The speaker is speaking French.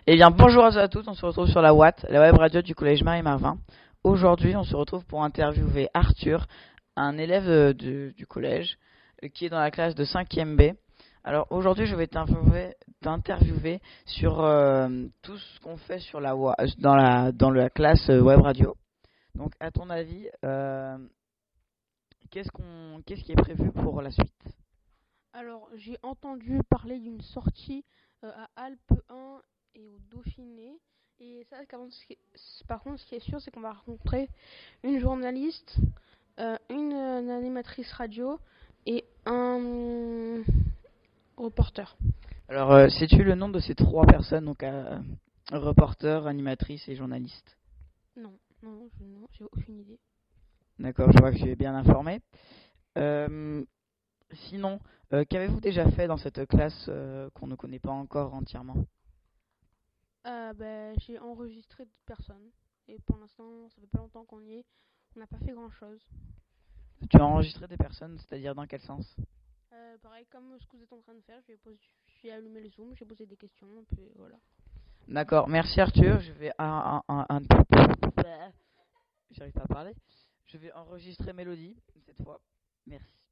Eh bien, bonjour à tous, on se retrouve sur la Watt, la web radio du collège Marie-Marvin. Aujourd'hui, on se retrouve pour interviewer Arthur, un élève du collège, qui est dans la classe de 5e B. Alors, aujourd'hui, je vais t'interviewer sur tout ce qu'on fait sur dans la classe web radio. Donc, à ton avis, qu'est-ce qui est prévu pour la suite? Alors, j'ai entendu parler d'une sortie à Alpes 1 et au Dauphiné. Et ça, par contre, ce qui est sûr, c'est qu'on va rencontrer une journaliste, une animatrice radio et un reporter. Alors, sais-tu le nom de ces trois personnes, donc reporter, animatrice et journaliste? Non, j'ai aucune idée. D'accord, je vois que tu es bien informé. Sinon, qu'avez-vous déjà fait dans cette classe qu'on ne connaît pas encore entièrement? J'ai enregistré d'autres personnes. Et pour l'instant, ça fait pas longtemps qu'on y est. On n'a pas fait grand-chose. Tu as enregistré des personnes, c'est-à-dire dans quel sens? Pareil, comme ce que vous êtes en train de faire, j'ai allumé le Zoom, j'ai posé des questions, et puis voilà. D'accord, merci Arthur. Je vais j'arrive pas à parler. Je vais enregistrer Mélodie cette fois. Merci.